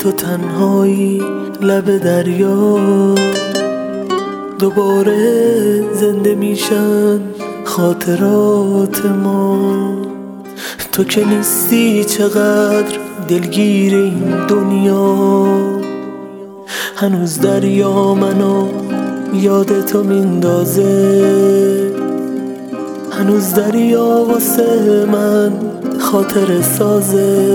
تو تنهایی لب دریا، دوباره زنده میشن خاطرات ما. تو که نیستی چقدر دلگیر این دنیا، هنوز دریا منو یاد تو میندازه، هنوز دریا واسه من خاطر سازه،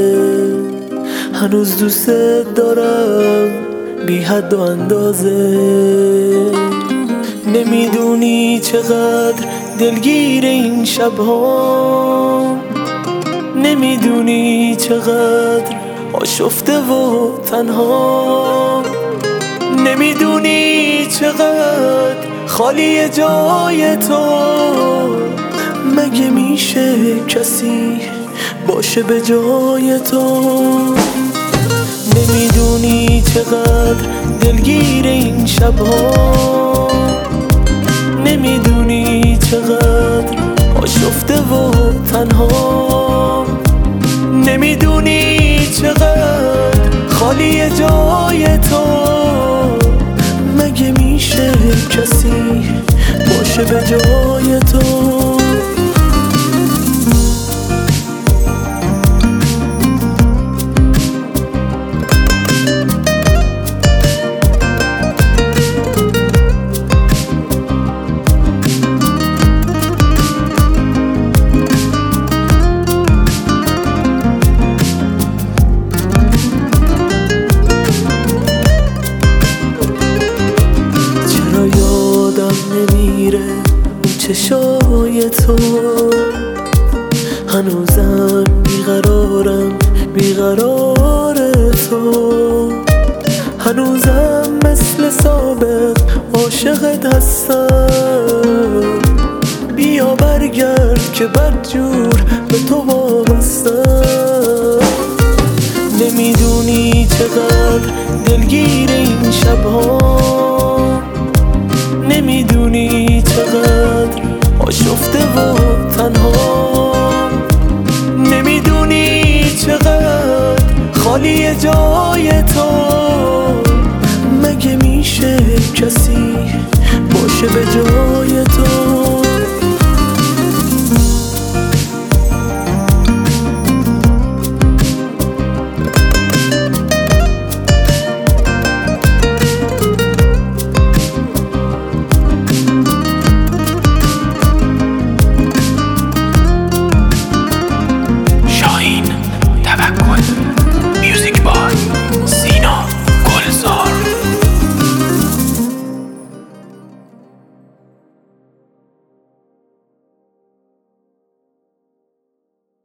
هنوز دوست دارم بی حد و اندازه. نمیدونی چقدر دلگیر این شبها، نمیدونی چقدر آشفته و تنها، نمیدونی چقدر خالی جای تو. مگه میشه کسی باشه به جای تو؟ نمیدونی چقدر دلگیر این شبها، نمیدونی چقدر آشفته و تنها، نمیدونی چقدر خالی جای تو. مگه میشه کسی باشه به جای تو؟ چشای تو هنوزم بیقرارم، بیقرار تو، هنوزم مثل سابق عاشقت هستم. بیا برگرد که بدجور به تو وابستم. نمیدونی چقدر دلگیر این شبها، نمیدونی چقدر آشفته و تنها، نمیدونی چقدر خالی جای تو.